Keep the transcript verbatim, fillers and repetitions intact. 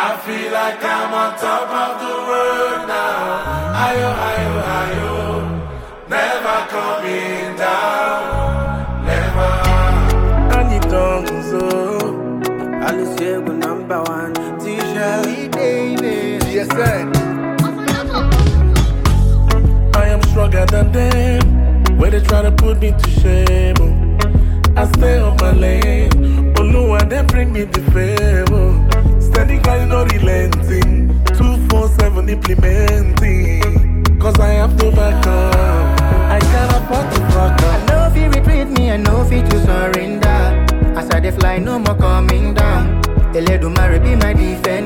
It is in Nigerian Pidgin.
I feel like I'm on top of the world now. Ayo, ayo, ayo, never coming down, never. Annie Tonzo, Aluciego number one, T-shirt, baby. G S N. I am stronger than them, where they try to put me to shame. Oh. I stay on my lane, Oluwa they bring me the favor. Steady grind, no relenting, two four seven implementing. Cause I have to back up, I can't afford to fuck I up. know if you retreat me, I know if you to surrender. As I dey fly, no more coming down. Eledumare be my defender.